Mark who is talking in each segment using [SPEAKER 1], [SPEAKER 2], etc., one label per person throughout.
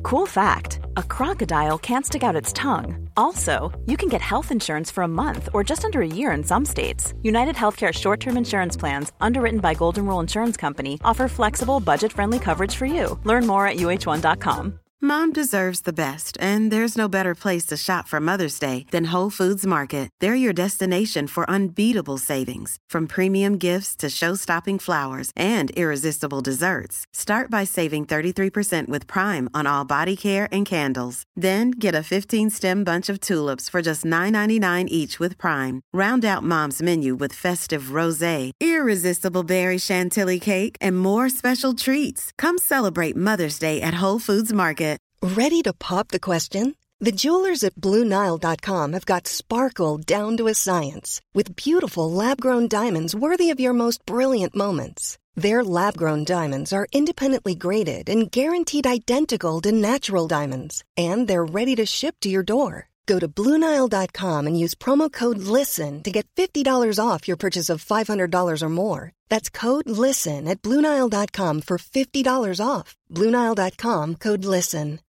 [SPEAKER 1] Cool fact, a crocodile can't stick out its tongue. Also, you can get health insurance for a month or just under a year in some states. United Healthcare short-term insurance plans, underwritten by Golden Rule Insurance Company, offer flexible, budget-friendly coverage for you. Learn more at uh1.com.
[SPEAKER 2] Mom deserves the best, and there's no better place to shop for Mother's Day than Whole Foods Market. They're your destination for unbeatable savings, from premium gifts to show-stopping flowers and irresistible desserts. Start by saving 33% with Prime on all body care and candles. Then get a 15-stem bunch of tulips for just $9.99 each with Prime. Round out Mom's menu with festive rosé, irresistible berry chantilly cake, and more special treats. Come celebrate Mother's Day at Whole Foods Market.
[SPEAKER 3] Ready to pop the question? The jewelers at BlueNile.com have got sparkle down to a science with beautiful lab-grown diamonds worthy of your most brilliant moments. Their lab-grown diamonds are independently graded and guaranteed identical to natural diamonds, and they're ready to ship to your door. Go to BlueNile.com and use promo code LISTEN to get $50 off your purchase of $500 or more. That's code LISTEN at BlueNile.com for $50 off. BlueNile.com, code LISTEN.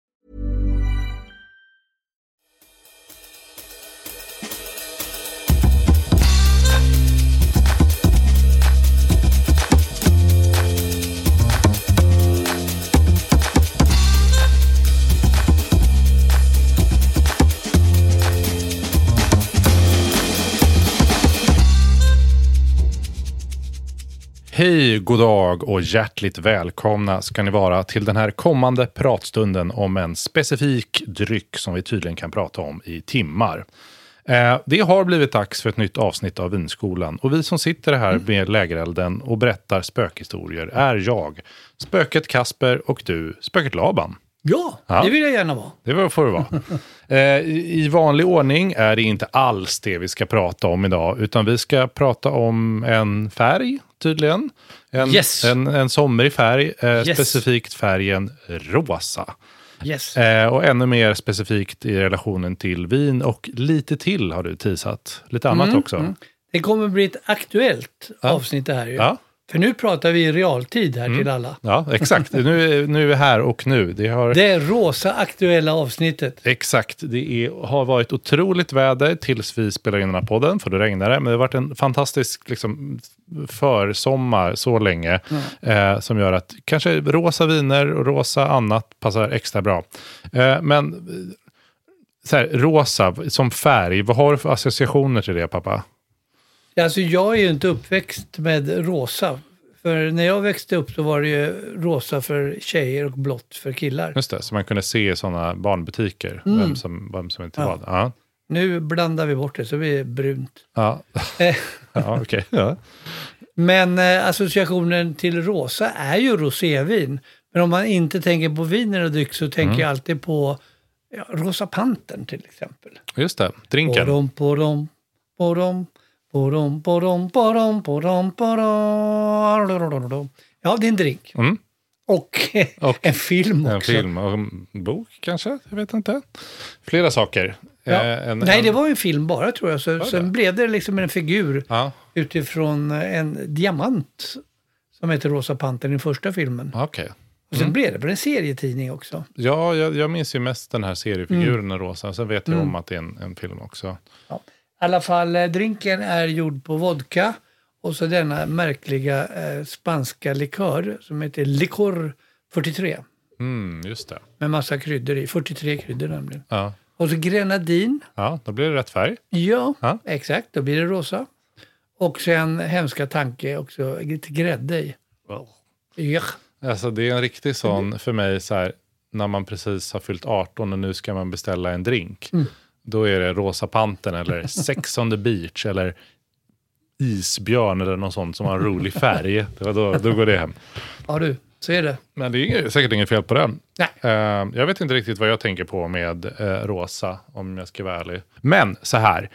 [SPEAKER 4] Hej, god dag och hjärtligt välkomna ska ni vara till den här kommande pratstunden om en specifik dryck som vi tydligen kan prata om i timmar. Det har blivit dags för ett nytt avsnitt av Vinskolan och vi som sitter här med lägerelden och berättar spökhistorier är jag, spöket Kasper och du, spöket Laban.
[SPEAKER 5] Ja, det vill jag gärna vara.
[SPEAKER 4] Det får det vara. I vanlig ordning är det inte alls det vi ska prata om idag, utan vi ska prata om en färg tydligen. En somrig färg, specifikt färgen rosa.
[SPEAKER 5] Yes.
[SPEAKER 4] Och ännu mer specifikt i relationen till vin och lite till har du teasat. Lite annat också. Mm.
[SPEAKER 5] Det kommer bli ett aktuellt avsnitt det här ju. Ja. För nu pratar vi i realtid här till alla.
[SPEAKER 4] Ja, exakt. Nu är vi här och nu. Det
[SPEAKER 5] är rosa aktuella avsnittet.
[SPEAKER 4] Exakt. Har varit otroligt väder tills vi spelar in den här podden, för det regnade. Men det har varit en fantastisk försommar så länge som gör att kanske rosa viner och rosa annat passar extra bra. Men så här, rosa som färg, vad har du för associationer till det, pappa?
[SPEAKER 5] Alltså jag är ju inte uppväxt med rosa. För när jag växte upp så var det ju rosa för tjejer och blått för killar.
[SPEAKER 4] Just det, så man kunde se i sådana barnbutiker vem som inte var det. Ja.
[SPEAKER 5] Nu blandar vi bort det så vi är brunt.
[SPEAKER 4] Ja, ja okej. Ja.
[SPEAKER 5] Men associationen till rosa är ju rosévin. Men om man inte tänker på viner och dryck så tänker jag alltid på Rosa Pantern till exempel.
[SPEAKER 4] Just det, drinken.
[SPEAKER 5] Ja, det är en drink. Och en film också.
[SPEAKER 4] En film och en bok kanske, jag vet inte. Flera saker.
[SPEAKER 5] Ja. Nej, det var en film bara tror jag. Sen blev det liksom en figur utifrån en diamant som heter Rosa Pantern i den första filmen.
[SPEAKER 4] Okej.
[SPEAKER 5] Och sen blev det en serietidning också.
[SPEAKER 4] Ja, jag minns ju mest den här seriefiguren Rosa. Sen vet jag om att det är en film också.
[SPEAKER 5] Ja. I alla fall, drinken är gjord på vodka och så denna märkliga spanska likör som heter Licor 43.
[SPEAKER 4] Just det.
[SPEAKER 5] Med massa kryddor i, 43 kryddor nämligen.
[SPEAKER 4] Ja.
[SPEAKER 5] Och så grenadin.
[SPEAKER 4] Ja, då blir det rätt färg.
[SPEAKER 5] Ja, exakt, då blir det rosa. Och sen hemska tanke också, lite grädde i. Ja.
[SPEAKER 4] Alltså det är en riktig sån för mig så här, när man precis har fyllt 18 och nu ska man beställa en drink. Då är det Rosa Pantern eller Sex on the Beach eller Isbjörn eller något sånt som har en rolig färg. Då går det hem.
[SPEAKER 5] Ja du, så är det.
[SPEAKER 4] Men det är säkert inget fel på det.
[SPEAKER 5] Nej.
[SPEAKER 4] Jag vet inte riktigt vad jag tänker på med rosa, om jag ska vara ärlig. Men så här.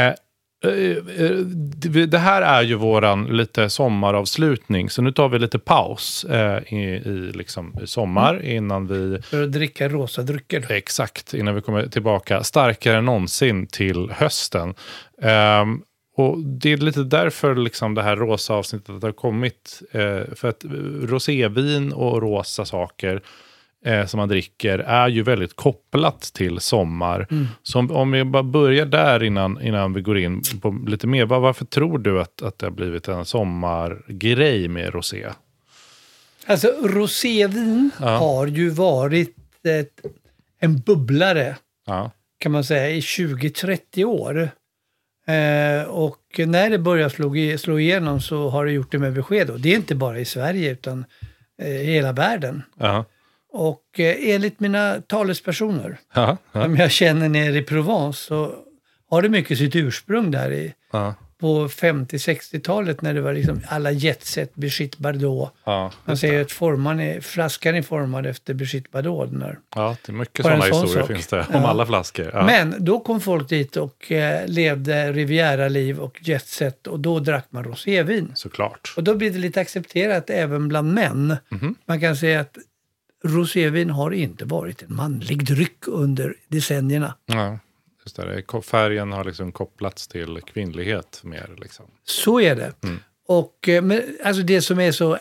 [SPEAKER 4] Det här är ju våran lite sommaravslutning. Så nu tar vi lite paus i sommar innan vi...
[SPEAKER 5] För att dricka rosa drycker.
[SPEAKER 4] Exakt, innan vi kommer tillbaka starkare än någonsin till hösten. Och det är lite därför det här rosa avsnittet har kommit. För att rosévin och rosa saker som man dricker är ju väldigt kopplat till sommar. Så om vi bara börjar där innan vi går in på lite mer. Varför tror du att det har blivit en sommargrej med rosé?
[SPEAKER 5] Alltså rosévin har ju varit en bubblare kan man säga i 20-30 år. Och när det börjar slå igenom så har det gjort det med besked. Och det är inte bara i Sverige utan i hela världen. Och enligt mina talespersoner som jag känner nere i Provence så har det mycket sitt ursprung där på 50-60-talet när det var liksom alla jetset, Brigitte Bardot. Man säger att flaskan är formad efter Brigitte Bardot.
[SPEAKER 4] Ja, det är mycket sådana historier finns det om alla flaskor. Ja.
[SPEAKER 5] Men då kom folk dit och levde Riviera-liv och jetset och då drack man rosévin.
[SPEAKER 4] Såklart.
[SPEAKER 5] Och då blir det lite accepterat även bland män. Man kan säga att rosévin har inte varit en manlig dryck under decennierna.
[SPEAKER 4] Ja. Just det, färgen har liksom kopplats till kvinnlighet mer liksom.
[SPEAKER 5] Så är det. Och men, alltså det som är så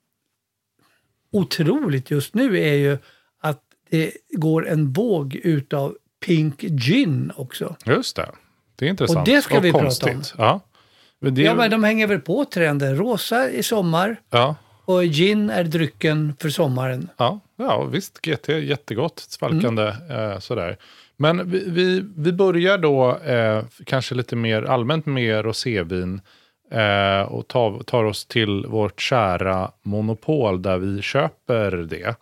[SPEAKER 5] otroligt just nu är ju att det går en våg utav pink gin också.
[SPEAKER 4] Just det. Det är intressant.
[SPEAKER 5] Och det ska vi
[SPEAKER 4] konstigt.
[SPEAKER 5] prata om.
[SPEAKER 4] Men
[SPEAKER 5] men de hänger väl på trenden. Rosa i sommar och gin är drycken för sommaren.
[SPEAKER 4] Ja visst. GT är jättegott. Svalkande sådär. Men vi börjar då kanske lite mer allmänt med rosévin och tar oss till vårt kära monopol där vi köper det.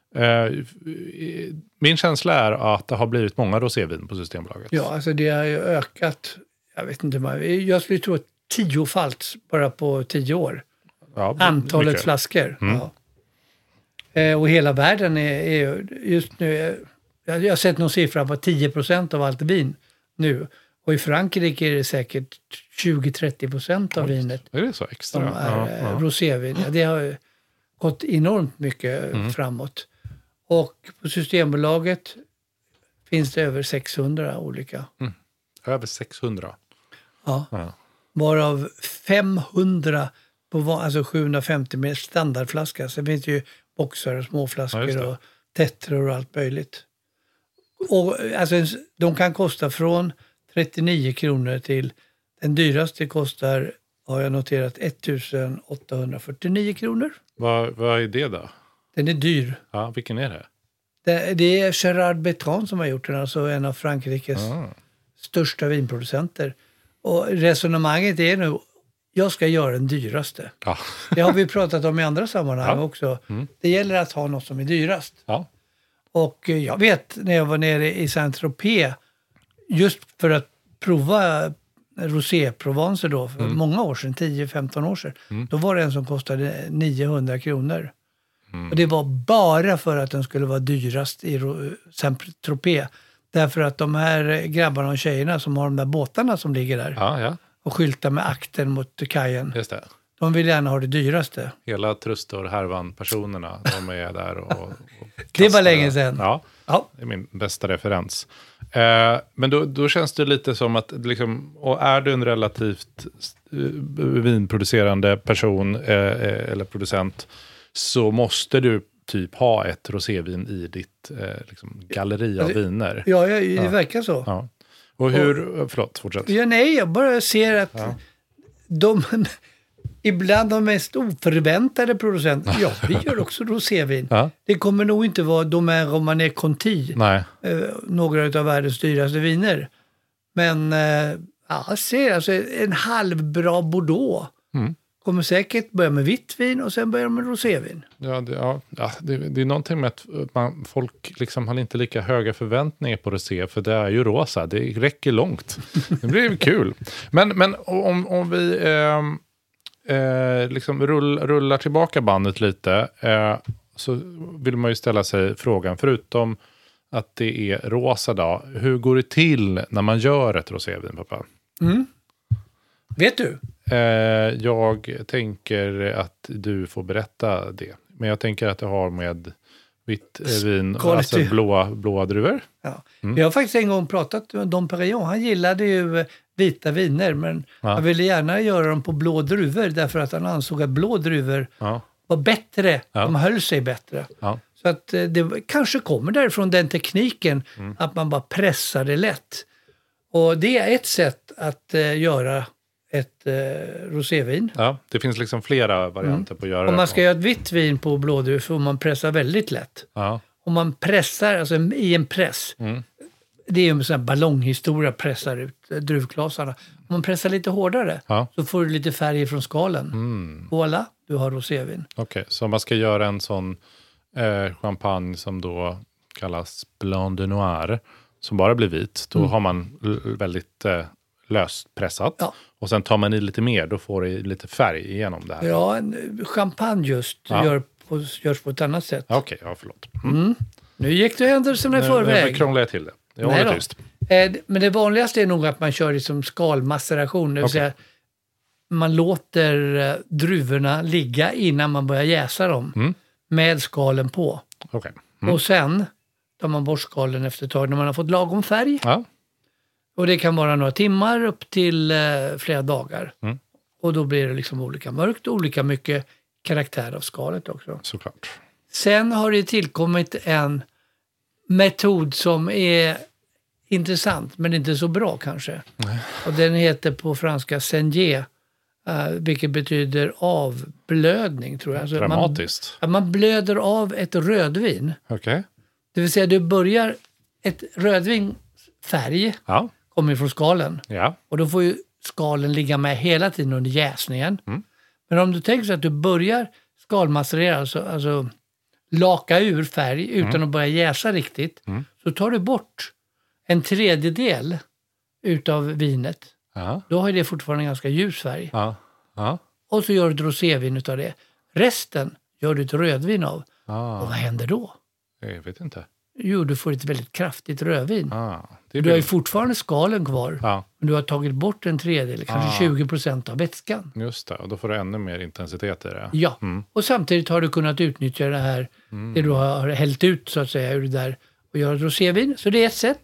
[SPEAKER 4] Min känsla är att det har blivit många rosévin på Systembolaget.
[SPEAKER 5] Ja, alltså det har ju ökat, jag vet inte, jag skulle tro 10-falt bara på 10 år. Ja, antalet mycket. Flaskor. Och hela världen är just nu... Jag har sett någon siffra på 10% av allt vin nu. Och i Frankrike är det säkert 20-30% av vinet.
[SPEAKER 4] Är det så extra?
[SPEAKER 5] Som är rosévin. Ja, det har gått enormt mycket framåt. Och på Systembolaget finns det över 600 olika.
[SPEAKER 4] Över 600?
[SPEAKER 5] Ja. Varav 500 på alltså 750 med standardflaska. Sen finns det ju boxar och småflaskor och tetror och allt möjligt. Och alltså, de kan kosta från 39 kronor till den dyraste kostar, har jag noterat, 1849 kronor.
[SPEAKER 4] Vad är det då?
[SPEAKER 5] Den är dyr.
[SPEAKER 4] Ja, vilken är det?
[SPEAKER 5] Det är Gerard Bertrand som har gjort den, alltså en av Frankrikes största vinproducenter. Och resonemanget är nu, jag ska göra den dyraste. Ja. Det har vi pratat om i andra sammanhang också. Det gäller att ha något som är dyrast. Ja. Och jag vet när jag var nere i Saint-Tropez just för att prova rosé-Provence då för många år sedan, 10-15 år sedan. Då var det en som kostade 900 kronor. Och det var bara för att den skulle vara dyrast i Saint-Tropez. Därför att de här grabbarna och tjejerna som har de där båtarna som ligger där och skyltar med akten mot kajen.
[SPEAKER 4] Just det.
[SPEAKER 5] De vill gärna ha det dyraste.
[SPEAKER 4] Hela Trustor Härvan-personerna, de är där och
[SPEAKER 5] det var länge sedan.
[SPEAKER 4] Ja, det är min bästa referens. Men då känns det lite som att, liksom, och är du en relativt vinproducerande person eller producent så måste du typ ha ett rosévin i ditt galleri av viner. Ja,
[SPEAKER 5] det verkar så.
[SPEAKER 4] Ja. Och hur, förlåt, fortsätt.
[SPEAKER 5] Ja, nej, jag bara ser att de... Ibland de mest oförväntade producenterna, vi gör också rosévin. Det kommer nog inte vara Domaine Romanée Conti, några av världens dyraste viner. Men ser alltså en halvbra Bordeaux kommer säkert börja med vitt vin och sen börjar med rosévin. Det är någonting med att folk liksom har inte lika höga förväntningar på rosé, för det är ju rosa, det räcker långt. Det blir ju kul. Men om vi... liksom rullar tillbaka bandet lite så vill man ju ställa sig frågan, förutom att det är rosa då, hur går det till när man gör ett rosévin, pappa? Vet du?
[SPEAKER 4] Jag tänker att du får berätta det, men jag tänker att det har med vitt vin, alltså blåa druvor. Ja.
[SPEAKER 5] Jag har faktiskt en gång pratat med Dom Perignon. Han gillade ju vita viner, men han ville gärna göra dem på blå druvor därför att han ansåg att blå druvor var bättre. De höll sig bättre. Så att det kanske kommer därifrån den tekniken att man bara pressar det lätt. Och det är ett sätt att göra ett rosévin.
[SPEAKER 4] Ja, det finns liksom flera varianter på att göra det.
[SPEAKER 5] Om man ska göra ett vitt vin på blådruv får man pressa väldigt lätt.
[SPEAKER 4] Ja.
[SPEAKER 5] Om man pressar, alltså i en press, det är ju en sån här ballonghistoria, pressar ut druvklasarna. Om man pressar lite hårdare så får du lite färg från skalen. Voilà, du har rosévin.
[SPEAKER 4] Okej, så man ska göra en sån champagne som då kallas Blanc de Noir, som bara blir vit. Då har man väldigt löst pressat. Ja. Och sen tar man i lite mer, då får det lite färg igenom det här.
[SPEAKER 5] Ja, champagne just görs på ett annat sätt.
[SPEAKER 4] Okej, förlåt.
[SPEAKER 5] Nu gick du händelserna i förväg.
[SPEAKER 4] Nu krånglar jag till det. Jag håller tyst.
[SPEAKER 5] Men det vanligaste är nog att man kör liksom skalmaceration. Det vill säga, man låter druvorna ligga innan man börjar jäsa dem. Med skalen på.
[SPEAKER 4] Okay.
[SPEAKER 5] Och sen tar man bort skalen efter ett tag när man har fått lagom färg. Ja. Och det kan vara några timmar upp till flera dagar. Och då blir det liksom olika mörkt och olika mycket karaktär av skalet också.
[SPEAKER 4] Såklart.
[SPEAKER 5] Sen har det tillkommit en metod som är intressant men inte så bra kanske. Och den heter på franska saignée, vilket betyder avblödning tror jag. Alltså
[SPEAKER 4] dramatiskt.
[SPEAKER 5] Man blöder av ett rödvin.
[SPEAKER 4] Okay.
[SPEAKER 5] Det vill säga du börjar ett rödvin färg kommer från skalen. Ja. Och då får ju skalen ligga med hela tiden under jäsningen. Men om du tänker så att du börjar skalmacerera, alltså laka ur färg utan att börja jäsa riktigt, så tar du bort en tredjedel utav vinet. Då har det fortfarande en ganska ljus färg. Och så gör du ett rosévin utav det. Resten gör du ett rödvin av. Och vad händer då?
[SPEAKER 4] Jag vet inte.
[SPEAKER 5] Jo, du får ett väldigt kraftigt rödvin. Du har ju fortfarande skalen kvar. Men du har tagit bort en tredjedel, kanske 20% av vätskan.
[SPEAKER 4] Just det, och då får du ännu mer intensitet i det.
[SPEAKER 5] Ja, och samtidigt har du kunnat utnyttja det här, det du har hällt ut så att säga ur det där och göra ett rosévin. Så det är ett sätt.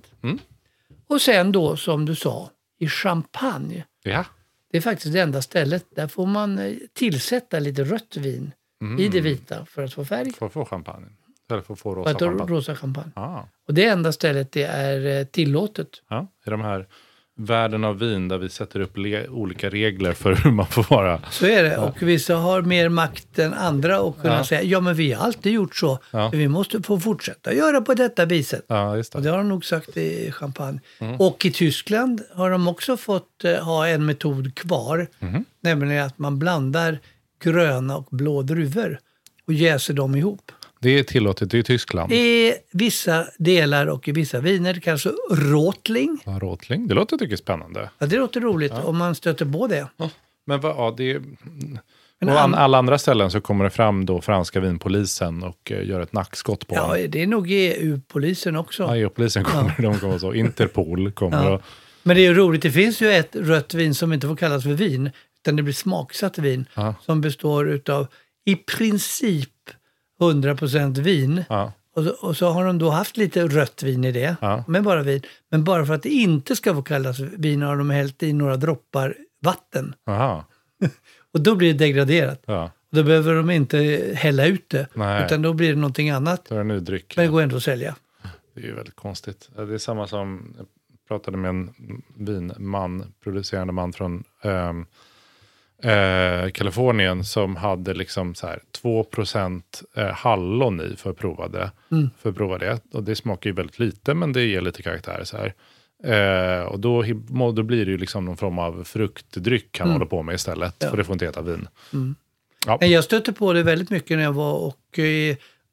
[SPEAKER 5] Och sen då, som du sa, i champagne. Ja. Det är faktiskt det enda stället. Där får man tillsätta lite rött vin i det vita för att få färg.
[SPEAKER 4] För att få champagne. Eller för att få rosa champagne.
[SPEAKER 5] Rosa champagne. Och det enda stället det är tillåtet.
[SPEAKER 4] Ja, i de här världen av vin där vi sätter upp olika regler för hur man får vara.
[SPEAKER 5] Så är det. Och vissa har mer makt än andra och kunna säga, men vi har alltid gjort så. Vi måste få fortsätta göra på detta viset. Ja, just det. Och det har de nog sagt i champagne. Och i Tyskland har de också fått ha en metod kvar. Nämligen att man blandar gröna och blå druvor och jäser dem ihop.
[SPEAKER 4] Det är tillåtet i Tyskland.
[SPEAKER 5] I vissa delar och i vissa viner, kanske Rotling.
[SPEAKER 4] Ja, Rotling. Det låter tycker jag spännande.
[SPEAKER 5] Ja, det låter roligt om man stöter på det. Ja.
[SPEAKER 4] Men på alla andra ställen så kommer det fram då franska vinpolisen och gör ett nackskott på dem.
[SPEAKER 5] Ja, det är nog EU-polisen också.
[SPEAKER 4] Ja, EU-polisen kommer. De kommer så. Interpol kommer. Ja.
[SPEAKER 5] Men det är ju roligt. Det finns ju ett rött vin som inte får kallas för vin, utan det blir smaksatt vin som består utav i princip 100% vin. Och så har de då haft lite rött vin i det. Men bara vin. Men bara för att det inte ska få kallas vin har de hällt i några droppar vatten. Och då blir det degraderat. Och då behöver de inte hälla ut det. Nej. Utan då blir det någonting annat.
[SPEAKER 4] Det är en ny dryck.
[SPEAKER 5] Men det går ändå att sälja.
[SPEAKER 4] Det är ju väldigt konstigt. Det är samma som jag pratade med en vinman, producerande man från Kalifornien som hade liksom så här 2% hallon i för att prova det. Och det smakar ju väldigt lite, men det ger lite karaktär så här. Och då blir det ju liksom någon form av fruktdryck han håller på med istället. För det får inte heta vin.
[SPEAKER 5] Ja. Jag stötte på det väldigt mycket när jag var i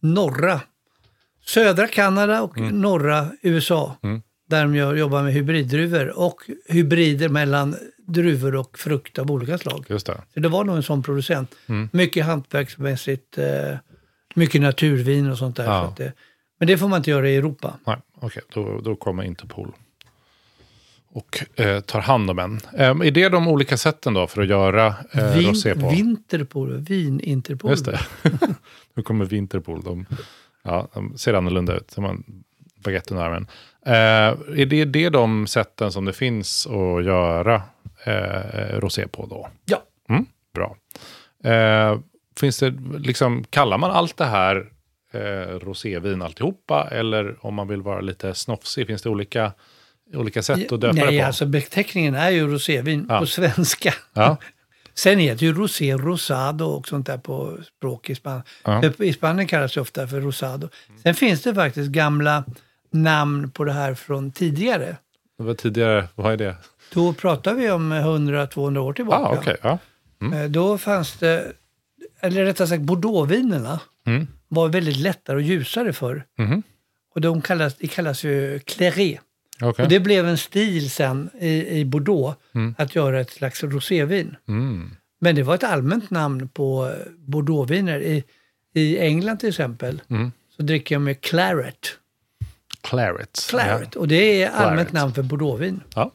[SPEAKER 5] södra Kanada och norra USA. Där de jobbar med hybriddruvor och hybrider mellan druvor och frukt av olika slag.
[SPEAKER 4] Just det.
[SPEAKER 5] Så det var nog en sån producent. Mycket hantverksmässigt, mycket naturvin och sånt där. Så att men det får man inte göra i Europa.
[SPEAKER 4] Nej, okej. Då kommer Interpol och tar hand om en. Är det de olika sätten då för att göra rosé på?
[SPEAKER 5] Vin-Interpol.
[SPEAKER 4] Just det. Nu kommer Vinterpol. De ser annorlunda ut. Som en baguette under armen. Är det de sätten som det finns att göra rosé på då?
[SPEAKER 5] Ja.
[SPEAKER 4] Bra. Finns det liksom, kallar man allt det här rosévin alltihopa, eller om man vill vara lite snofsig, finns det olika sätt att döpa det på?
[SPEAKER 5] Nej, alltså beteckningen är ju rosévin på svenska.
[SPEAKER 4] Ja.
[SPEAKER 5] Sen heter ju rosé, rosado och sånt där på språk i Spanien. Ja. I Spanien kallas det ofta för rosado. Sen finns det faktiskt gamla namn på det här från tidigare.
[SPEAKER 4] Vad tidigare, vad är det?
[SPEAKER 5] Då pratar vi om 100-200 år tillbaka.
[SPEAKER 4] Okay, ja.
[SPEAKER 5] Då fanns det, eller rättare sagt bordeauxvinerna var väldigt lättare och ljusare förr. Och de kallas ju claret. Okay. Och det blev en stil sen i Bordeaux att göra ett slags rosévin. Men det var ett allmänt namn på bordeauxviner. I England till exempel så dricker jag med claret. Claret. Ja. Och det är allmänt namn för bordeauxvin. Ja.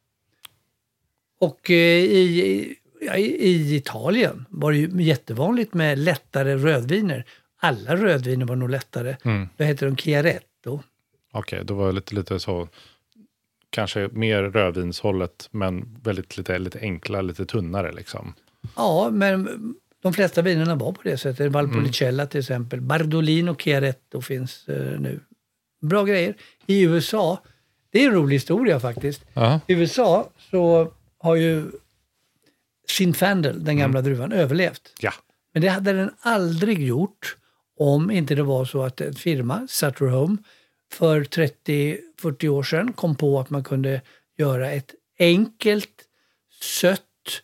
[SPEAKER 5] Och i Italien var det ju jättevanligt med lättare rödviner. Alla rödviner var nog lättare. Då heter de Chiaretto. Okej,
[SPEAKER 4] då var det lite så, kanske mer rödvinshållet, men väldigt lite enkla, lite tunnare liksom.
[SPEAKER 5] Ja, men de flesta vinerna var på det sättet. Valpolicella till exempel. Bardolino och Chiaretto finns nu. Bra grejer. I USA, det är en rolig historia faktiskt. I USA så har ju Zinfandel, den gamla druvan, överlevt. Ja. Men det hade den aldrig gjort om inte det var så att en firma, Sutter Home, för 30-40 år sedan kom på att man kunde göra ett enkelt, sött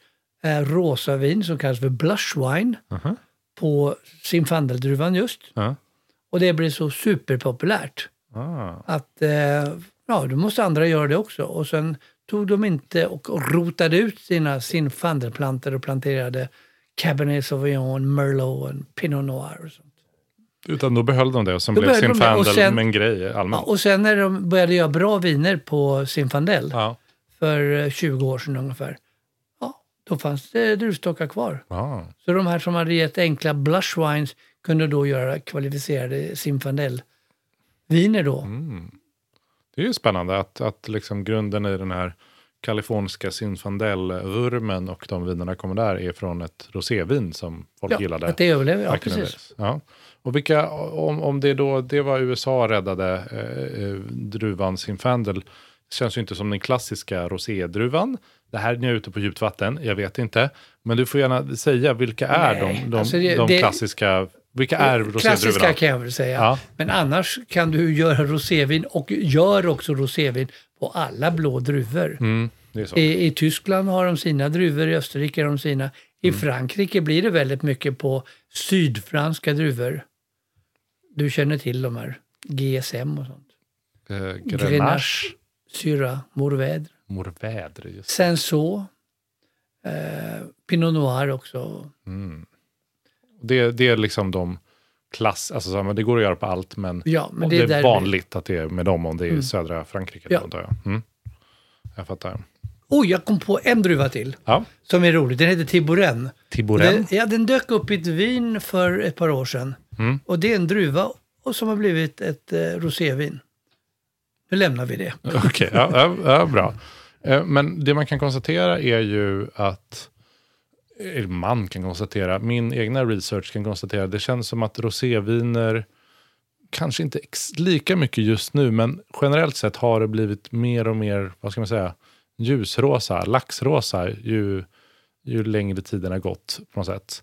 [SPEAKER 5] rosa vin som kallas för blush wine på Zinfandel-druvan just. Och det blev så superpopulärt att då måste andra göra det också. Och sen tog de inte och rotade ut sina Zinfandelplantor och planterade Cabernet Sauvignon, Merlot och Pinot Noir och sånt.
[SPEAKER 4] Utan då behöll de det och sen blev Zinfandel med en grej allmänt.
[SPEAKER 5] Ja, och sen när de började göra bra viner på Zinfandel för 20 år sedan ungefär, då fanns det druvstockar kvar. Så de här som hade gett enkla blush wines kunde då göra kvalificerade Zinfandel-viner då.
[SPEAKER 4] Det är ju spännande att liksom grunden i den här kaliforniska Zinfandel-vurmen och de vinerna kommer där är från ett rosévin som folk gillade.
[SPEAKER 5] Att det överlever, precis.
[SPEAKER 4] Ja. Och vilka, om det då, det var USA räddade druvan Zinfandel, känns ju inte som den klassiska rosédruvan. Det här är nu ute på djupt vatten, jag vet inte. Men du får gärna säga, vilka är de klassiska, vilka är rosédruvorna?
[SPEAKER 5] Klassiska kan jag väl säga. Ja. Men annars kan du göra rosévin och gör också rosévin på alla blå druvor. Det är så. I Tyskland har de sina druvor, i Österrike har de sina. I Frankrike blir det väldigt mycket på sydfranska druvor. Du känner till de här GSM och sånt. Grenache, Syrah, Mourvèdre. Just. Senso, Pinot Noir också.
[SPEAKER 4] Det är liksom de alltså det går att göra på allt, men det är vanligt att det är med dem om det är södra Frankrike. Jag fattar.
[SPEAKER 5] Jag kom på en druva till som är rolig. Den heter Tiboren. Den dök upp i ett vin för ett par år sedan. Och det är en druva och som har blivit ett rosévin. Nu lämnar vi det.
[SPEAKER 4] Okej, bra. Men det man kan konstatera är ju att min egna research kan konstatera, det känns som att roséviner kanske inte lika mycket just nu, men generellt sett har det blivit mer och mer, vad ska man säga, ljusrosa, laxrosa ju längre tiden har gått på något sätt.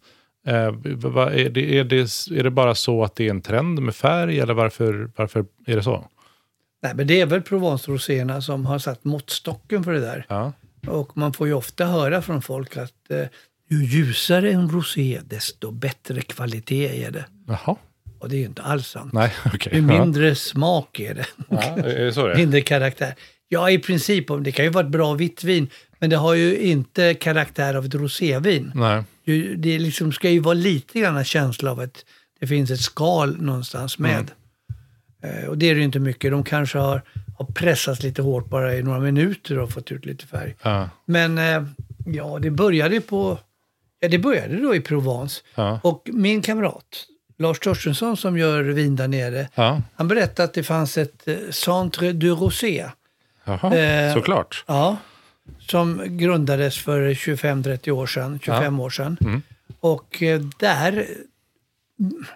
[SPEAKER 4] Är det bara så att det är en trend med färg, eller varför är det så?
[SPEAKER 5] Nej, men det är väl Provence-roséerna som har satt måttstocken för det där. Ja. Och man får ju ofta höra från folk att ju ljusare en rosé, desto bättre kvalitet är det. Jaha. Och det är ju inte alls sant.
[SPEAKER 4] Nej, okay.
[SPEAKER 5] Ju mindre smak är det.
[SPEAKER 4] Ja, är det så det?
[SPEAKER 5] Mindre karaktär. Ja, i princip. Det kan ju vara ett bra vitt vin, men det har ju inte karaktär av ett rosévin. Nej. Det liksom ska ju vara lite grann känsla av att det finns ett skal någonstans med. Och det är det ju inte mycket. De kanske har pressats lite hårt bara i några minuter och fått ut lite färg. Ja. Men det började då i Provence. Ja. Och min kamrat Lars Torstensson som gör vin där nere, han berättade att det fanns ett Centre du Rosé.
[SPEAKER 4] Jaha, såklart.
[SPEAKER 5] Ja, som grundades för 25 år sedan. Och där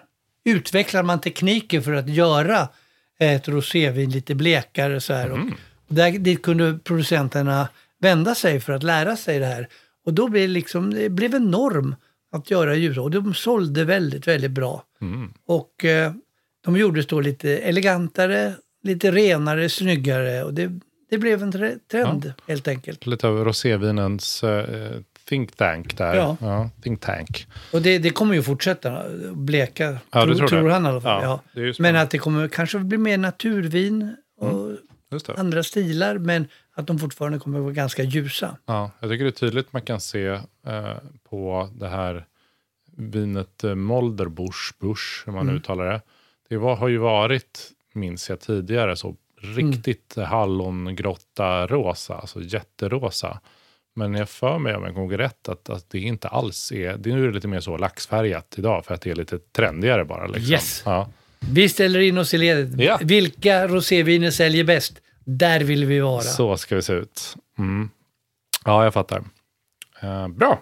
[SPEAKER 5] utvecklar man tekniker för att göra ett rosévin lite blekare så här. Och dit kunde producenterna vända sig för att lära sig det här. Och då blev det blev en norm att göra ljusa. Och de sålde väldigt, väldigt bra. Och de gjordes då lite elegantare, lite renare, snyggare. Och det blev en trend helt enkelt.
[SPEAKER 4] Lite av rosévinens think tank där. Ja, think tank.
[SPEAKER 5] Och det kommer ju fortsätta bleka, tror han i alla fall.
[SPEAKER 4] Ja,
[SPEAKER 5] ja. Men att det kommer kanske bli mer naturvin och andra stilar, men att de fortfarande kommer att vara ganska ljusa.
[SPEAKER 4] Ja, jag tycker det är tydligt man kan se på det här vinet Molderbusch, hur man uttalar det. Det har ju varit, minns jag tidigare, så riktigt hallongrotta rosa, alltså jätterosa. Men jag för mig, om jag kommer rätt, att det inte alls är, det är nu lite mer så laxfärgat idag för att det är lite trendigare bara. Liksom.
[SPEAKER 5] Yes.
[SPEAKER 4] Ja.
[SPEAKER 5] Vi ställer in oss i ledet. Ja. Vilka roséviner säljer bäst? Där vill vi vara.
[SPEAKER 4] Så ska vi se ut. Ja, jag fattar. Bra!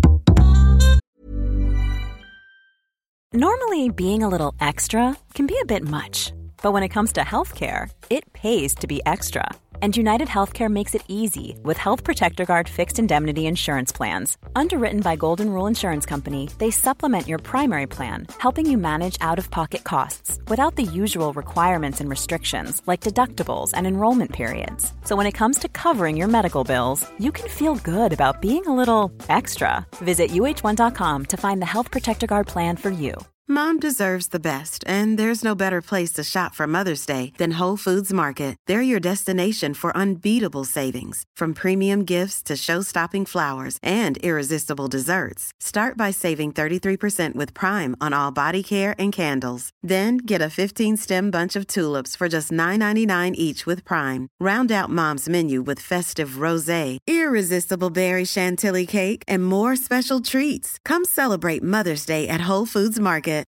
[SPEAKER 1] Normally, being a little extra can be a bit much. But when it comes to healthcare, it pays to be extra. And United Healthcare makes it easy with Health Protector Guard fixed indemnity insurance plans. Underwritten by Golden Rule Insurance Company, they supplement your primary plan, helping you manage out-of-pocket costs without the usual requirements and restrictions like deductibles and enrollment periods. So when it comes to covering your medical bills, you can feel good about being a little extra. Visit uh1.com to find the Health Protector Guard plan for you.
[SPEAKER 2] Mom deserves the best, and there's no better place to shop for Mother's Day than Whole Foods Market. They're your destination for unbeatable savings, from premium gifts to show-stopping flowers and irresistible desserts. Start by saving 33% with Prime on all body care and candles. Then get a 15-stem bunch of tulips for just $9.99 each with Prime. Round out Mom's menu with festive rosé, irresistible berry chantilly cake, and more special treats. Come celebrate Mother's Day at Whole Foods Market.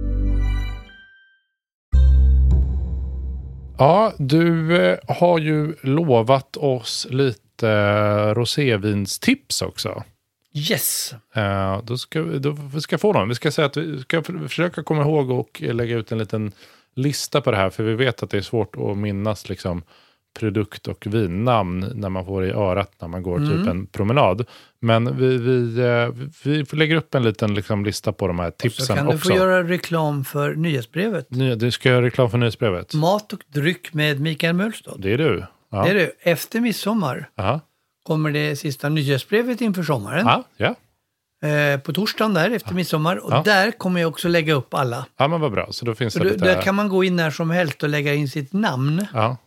[SPEAKER 4] Ja, du har ju lovat oss lite rosévinstips också.
[SPEAKER 5] Yes.
[SPEAKER 4] Då ska få dem. Vi ska säga att vi ska försöka komma ihåg och lägga ut en liten lista på det här. För vi vet att det är svårt att minnas liksom produkt- och vinnamn när man får i örat när man går typ en promenad. Men vi lägger upp en liten liksom lista på de här tipsen också. Så kan
[SPEAKER 5] du få göra reklam för nyhetsbrevet.
[SPEAKER 4] Du ska göra reklam för nyhetsbrevet.
[SPEAKER 5] Mat och dryck med Mikael Mölstad.
[SPEAKER 4] Det är du. Ja.
[SPEAKER 5] Det är du. Efter midsommar kommer det sista nyhetsbrevet inför sommaren.
[SPEAKER 4] Ja.
[SPEAKER 5] På torsdagen där efter midsommar. Och där kommer jag också lägga upp alla.
[SPEAKER 4] Ja, men vad bra. Så då finns det lite...
[SPEAKER 5] Där kan man gå in när som helst och lägga in sitt namn.
[SPEAKER 4] Ja.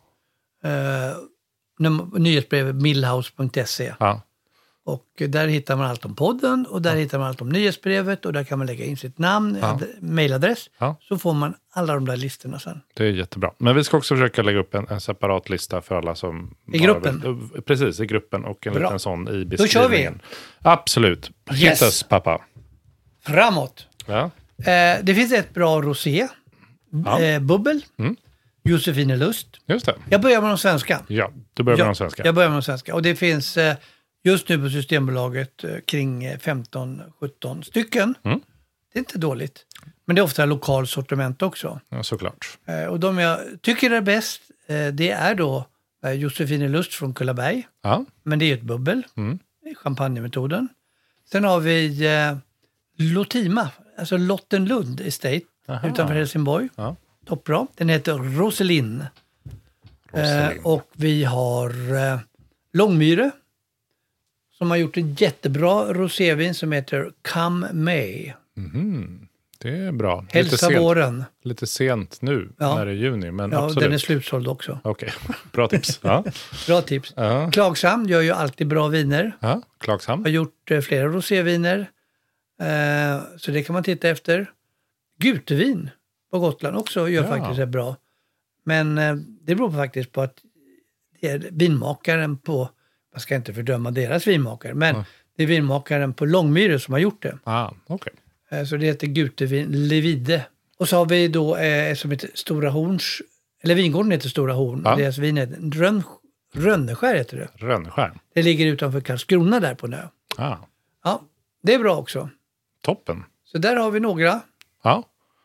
[SPEAKER 5] Nyhetsbrevet millhouse.se.
[SPEAKER 4] Ja.
[SPEAKER 5] Och där hittar man allt om podden och där hittar man allt om nyhetsbrevet och där kan man lägga in sitt namn, mailadress, så får man alla de där listorna sen.
[SPEAKER 4] Det är jättebra. Men vi ska också försöka lägga upp en separat lista för alla som...
[SPEAKER 5] I gruppen?
[SPEAKER 4] Precis, i gruppen och en liten sån i beskrivningen.
[SPEAKER 5] Då kör vi!
[SPEAKER 4] Absolut.
[SPEAKER 5] Yes.
[SPEAKER 4] Hittas, pappa.
[SPEAKER 5] Framåt!
[SPEAKER 4] Ja.
[SPEAKER 5] Det finns ett bra rosé. Bubbel. Josefine Lust.
[SPEAKER 4] Just det.
[SPEAKER 5] Jag börjar med de svenska.
[SPEAKER 4] Ja, du börjar med de svenska.
[SPEAKER 5] Jag börjar med de svenska. Och det finns just nu på Systembolaget kring 15-17 stycken. Det är inte dåligt. Men det är ofta lokal sortiment också.
[SPEAKER 4] Ja, såklart.
[SPEAKER 5] Och de jag tycker är bäst, det är då Josefine Lust från Kullaberg.
[SPEAKER 4] Ja.
[SPEAKER 5] Men det är ett bubbel. Det är champagnemetoden. Sen har vi Lotima, alltså Lottenlund Estate utanför Helsingborg. Ja. Toppbra. Den heter Rosselin. Och vi har Långmyre som har gjort en jättebra rosévin som heter Come May.
[SPEAKER 4] Det är bra.
[SPEAKER 5] Hälsa våren.
[SPEAKER 4] Lite sent nu när det är juni, men absolut.
[SPEAKER 5] Den är slutsåld också.
[SPEAKER 4] Okej, bra tips.
[SPEAKER 5] Bra tips. Klagshamn gör ju alltid bra viner.
[SPEAKER 4] Ja, Klagshamn.
[SPEAKER 5] Har gjort flera roséviner. Så det kan man titta efter. Gutevin på Gotland också gör faktiskt rätt bra. Men det beror faktiskt på att det är vinmakaren på, man ska inte fördöma deras vinmakare, men det är vinmakaren på Långmyre som har gjort det.
[SPEAKER 4] Okej.
[SPEAKER 5] Så det heter Gutevin Levide. Och så har vi då som heter Stora Horns, eller vingården heter Stora Horn. Deras vin heter Rönneskär heter det.
[SPEAKER 4] Rönneskär.
[SPEAKER 5] Det ligger utanför Karlskrona där på Nö. Ja, det är bra också.
[SPEAKER 4] Toppen.
[SPEAKER 5] Så där har vi några.
[SPEAKER 4] Ja.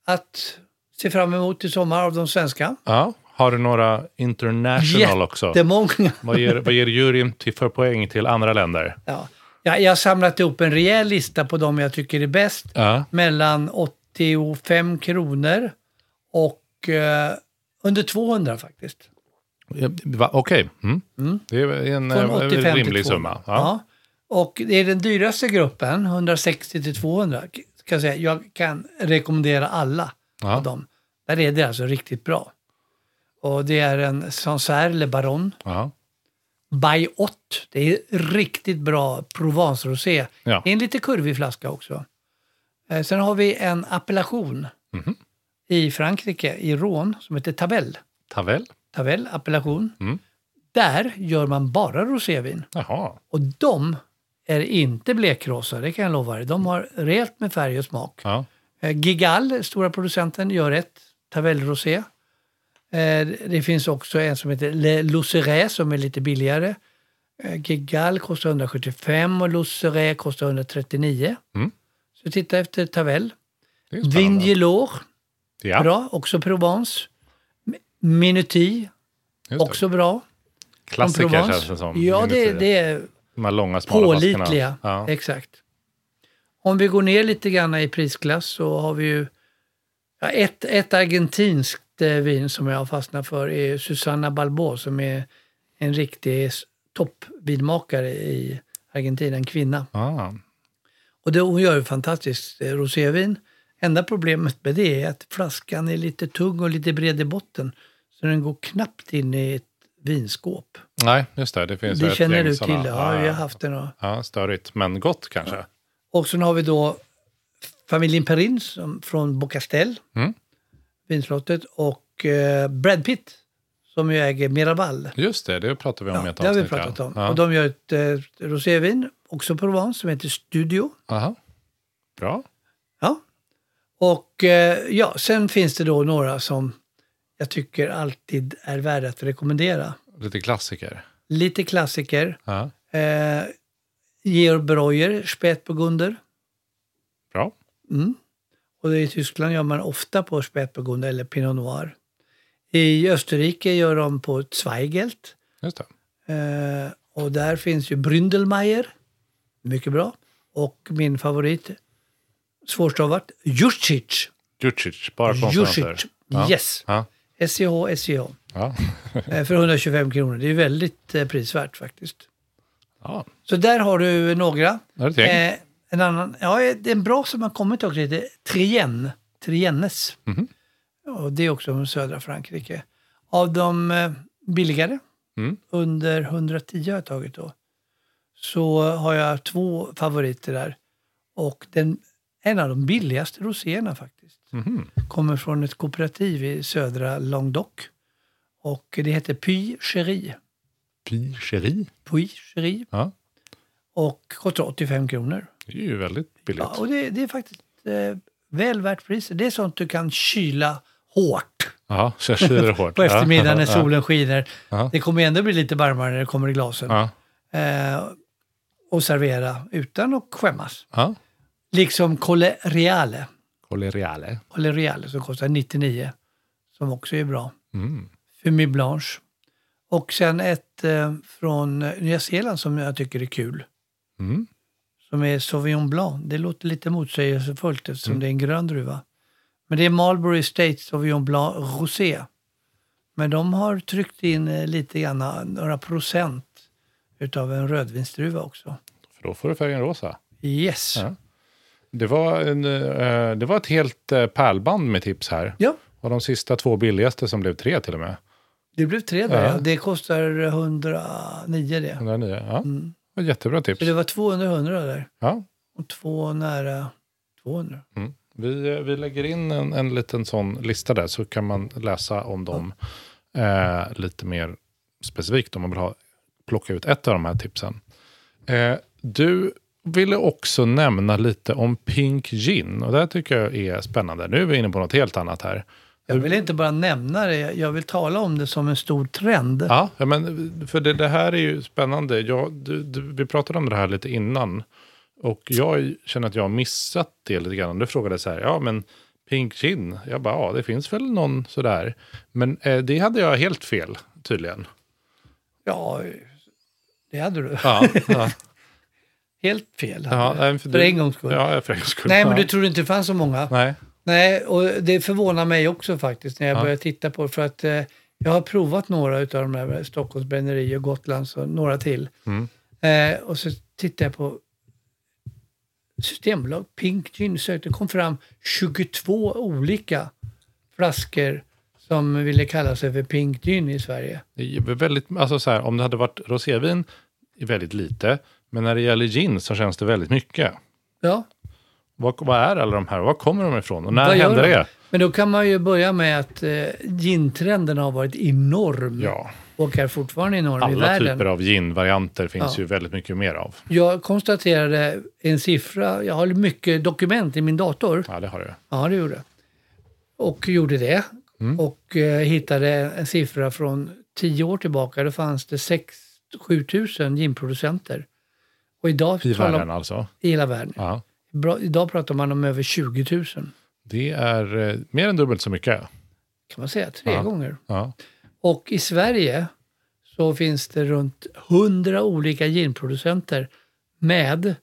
[SPEAKER 5] att se fram emot i sommar av de svenska.
[SPEAKER 4] Ja, har du några international också?
[SPEAKER 5] Jättemånga.
[SPEAKER 4] Vad ger juryn för poäng till andra länder?
[SPEAKER 5] Ja. Jag har samlat ihop en rejäl lista på dem jag tycker är bäst.
[SPEAKER 4] Ja.
[SPEAKER 5] Mellan 85 kronor och under 200 faktiskt.
[SPEAKER 4] Okej. Det är en rimlig summa. Ja.
[SPEAKER 5] Och det är den dyraste gruppen, 160 till 200. Ska jag säga. Jag kan rekommendera alla av dem. Där är det alltså riktigt bra. Och det är en Sancerre Le Baron.
[SPEAKER 4] Ja.
[SPEAKER 5] Bayot. Det är riktigt bra Provence Rosé.
[SPEAKER 4] Ja.
[SPEAKER 5] Det är en lite kurvig flaska också. Sen har vi en appellation i Frankrike, i Rhône, som heter Tavel. Tavel, appellation. Där gör man bara rosévin.
[SPEAKER 4] Jaha.
[SPEAKER 5] Och de är inte blekrosa, det kan jag lova dig. De har rejält med färg och smak.
[SPEAKER 4] Ja.
[SPEAKER 5] Gigal, stora producenten, gör ett Tavel Rosé. Det finns också en som heter Le Luceret som är lite billigare. Gigal kostar 175 och Luceret kostar 139. Så titta efter Tavel. Vingelor, bra, också Provence. Minuti, också bra.
[SPEAKER 4] Klassiker känns det som.
[SPEAKER 5] Ja, det är
[SPEAKER 4] de här långa, smala
[SPEAKER 5] pålitliga.
[SPEAKER 4] Ja.
[SPEAKER 5] Exakt. Om vi går ner lite grann i prisklass så har vi ju ett argentinskt vin som jag har fastnat för är Susana Balbo som är en riktig toppvinmakare i Argentina, en kvinna. Och hon gör ju fantastiskt rosévin. Enda problemet med det är att flaskan är lite tung och lite bred i botten. Så den går knappt in i ett vinskåp.
[SPEAKER 4] Nej, just det. Det finns
[SPEAKER 5] det känner du
[SPEAKER 4] såna.
[SPEAKER 5] till. Ja, vi har haft den. Och...
[SPEAKER 4] Ja, störigt. Men gott kanske. Ja.
[SPEAKER 5] Och så har vi då familjen Perrin från Bocastel. Vinslottet. Och Brad Pitt som ju äger Miraval.
[SPEAKER 4] Just det pratar vi om i ett
[SPEAKER 5] avsnitt. Det har vi pratat om. Ja. Och de gör ett rosévin, också Provence, som heter Studio.
[SPEAKER 4] Aha. Bra.
[SPEAKER 5] Ja. Och sen finns det då några som jag tycker alltid är värda att rekommendera. Lite klassiker.
[SPEAKER 4] Ja.
[SPEAKER 5] Georg Breuer, Spätburgunder.
[SPEAKER 4] Bra.
[SPEAKER 5] Och i Tyskland gör man ofta på Spätburgunder eller Pinot Noir. I Österrike gör de på Zweigelt.
[SPEAKER 4] Just det.
[SPEAKER 5] Och där finns ju Bründelmeier. Mycket bra. Och min favorit, svårstavat, Jucic, bara konsonanter. Yes. Ja. SCH.
[SPEAKER 4] Ja.
[SPEAKER 5] För 125 kronor. Det är väldigt prisvärt faktiskt.
[SPEAKER 4] Ja.
[SPEAKER 5] Så där har du några.
[SPEAKER 4] En
[SPEAKER 5] annan, det är en bra som har kommit också, heter Triennes. Och det är också från södra Frankrike. Av de billigare, under 110 har jag tagit då, så har jag 2 favoriter där. Och en av de billigaste roséerna faktiskt. Kommer från ett kooperativ i södra Languedoc. Och det heter Puy Chéri. Puy Chéri.
[SPEAKER 4] Ja.
[SPEAKER 5] Och kostar 85 kronor.
[SPEAKER 4] Det är ju väldigt billigt.
[SPEAKER 5] Ja, och det är faktiskt väl värt priset. Det är sånt du kan kyla hårt.
[SPEAKER 4] Ja, så jag kyler hårt.
[SPEAKER 5] På eftermiddagen när solen skiner.
[SPEAKER 4] Ja.
[SPEAKER 5] Det kommer ändå bli lite varmare när det kommer i glasen.
[SPEAKER 4] Ja.
[SPEAKER 5] Och servera utan att skämmas.
[SPEAKER 4] Ja.
[SPEAKER 5] Liksom Colle Reale som kostar 99. Som också är bra. Fumé Blanche. Och sen ett från Nya Zeeland som jag tycker är kul. Som är Sauvignon Blanc. Det låter lite motsägelsefullt eftersom det är en grön druva. Men det är Marlborough Estate Sauvignon Blanc Rosé. Men de har tryckt in lite grann, några procent utav en rödvinsdruva också.
[SPEAKER 4] För då får du färgen rosa.
[SPEAKER 5] Yes.
[SPEAKER 4] Ja. Det var ett helt pärlband med tips här.
[SPEAKER 5] Ja.
[SPEAKER 4] Och de sista 2 billigaste som blev 3 till och med.
[SPEAKER 5] Det blev 3 där, ja. Det kostar 109 det.
[SPEAKER 4] 109, ja. Det var jättebra tips.
[SPEAKER 5] Så det var 200 där.
[SPEAKER 4] Ja.
[SPEAKER 5] Och 2 nära 200.
[SPEAKER 4] Vi lägger in en liten sån lista där så kan man läsa om dem lite mer specifikt om man vill plocka ut ett av de här tipsen. Du ville också nämna lite om Pink Gin och det tycker jag är spännande. Nu är vi inne på något helt annat här.
[SPEAKER 5] Jag vill inte bara nämna det, jag vill tala om det som en stor trend.
[SPEAKER 4] Ja, men för det här är ju spännande. Vi pratade om det här lite innan och jag känner att jag har missat det lite grann. Du frågade så här, men Pink gin. Jag bara, det finns väl någon sådär. Men det hade jag helt fel, tydligen.
[SPEAKER 5] Ja, det hade du.
[SPEAKER 4] Ja.
[SPEAKER 5] Helt fel.
[SPEAKER 4] För
[SPEAKER 5] en gångs skull.
[SPEAKER 4] Ja, för en gångs skull.
[SPEAKER 5] Nej, men du tror inte det fanns så många? Nej, och det förvånar mig också faktiskt när jag börjar titta på det. För att jag har provat några av de här Stockholms bränneri och Gotlands och några till. Och så tittar jag på Systembolag, Pink Gin, sökte, kom fram 22 olika flaskor som ville kalla sig för Pink Gin i Sverige. Det är
[SPEAKER 4] väldigt, alltså så här, om det hade varit rosévin är väldigt lite, men när det gäller gin så känns det väldigt mycket.
[SPEAKER 5] Ja.
[SPEAKER 4] Vad är alla de här? Var kommer de ifrån? Och när hände det?
[SPEAKER 5] Men då kan man ju börja med att gin-trenden har varit enorm.
[SPEAKER 4] Ja.
[SPEAKER 5] Och är fortfarande enorm i världen.
[SPEAKER 4] Alla typer av gin-varianter finns ju väldigt mycket mer av.
[SPEAKER 5] Jag konstaterade en siffra. Jag har mycket dokument i min dator.
[SPEAKER 4] Ja, det har du.
[SPEAKER 5] Ja, det gjorde jag. Och gjorde det. Och hittade en siffra från 10 år tillbaka. Då fanns det 6-7 tusen ginproducenter. Och idag
[SPEAKER 4] i världen alltså?
[SPEAKER 5] I hela världen.
[SPEAKER 4] Ja.
[SPEAKER 5] Idag pratar man om över 20 000.
[SPEAKER 4] Det är mer än dubbelt så mycket.
[SPEAKER 5] Kan man säga, 3 gånger.
[SPEAKER 4] Ja.
[SPEAKER 5] Och i Sverige så finns det runt 100 olika ginproducenter med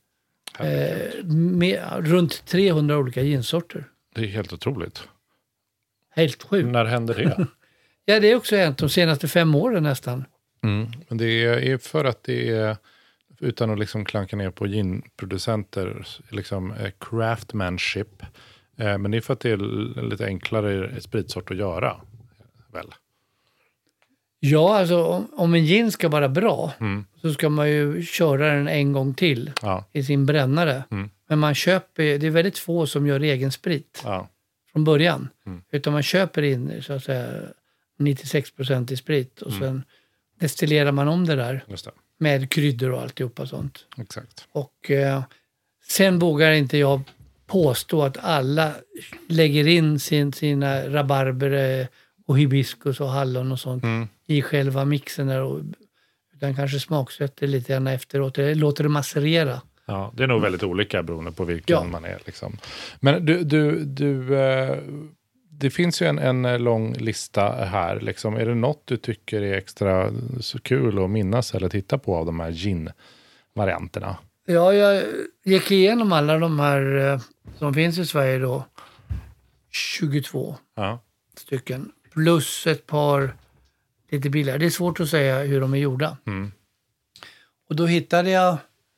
[SPEAKER 5] runt 300 olika ginsorter.
[SPEAKER 4] Det är helt otroligt.
[SPEAKER 5] Helt sjukt.
[SPEAKER 4] När hände det?
[SPEAKER 5] Ja, det är också hänt de senaste 5 åren nästan.
[SPEAKER 4] Men det är för att det är, utan att liksom klanka ner på ginproducenter, liksom craftmanship. Men det är för att det är lite enklare spritsort att göra, väl?
[SPEAKER 5] Ja, alltså om en gin ska vara bra så ska man ju köra den en gång till i sin brännare. Men man köper, det är väldigt få som gör egen sprit från början. Utan man köper in så att säga 96% i sprit och sen destillerar man om det där.
[SPEAKER 4] Just det.
[SPEAKER 5] Med kryddor och alltihopa sånt.
[SPEAKER 4] Exakt.
[SPEAKER 5] Och sen vågar inte jag påstå att alla lägger in sina rabarber och hibiskus och hallon och sånt i själva mixen där, utan kanske smaksätter lite grann efteråt eller låter det masserera.
[SPEAKER 4] Ja, det är nog väldigt olika beroende på vilken man är. Liksom. Men det finns ju en lång lista här. Liksom. Är det något du tycker är extra så kul att minnas eller titta på av de här gin-varianterna?
[SPEAKER 5] Ja, jag gick igenom alla de här som finns i Sverige då. 22 stycken. Plus ett par lite billigare. Det är svårt att säga hur de är gjorda. Och då hittade jag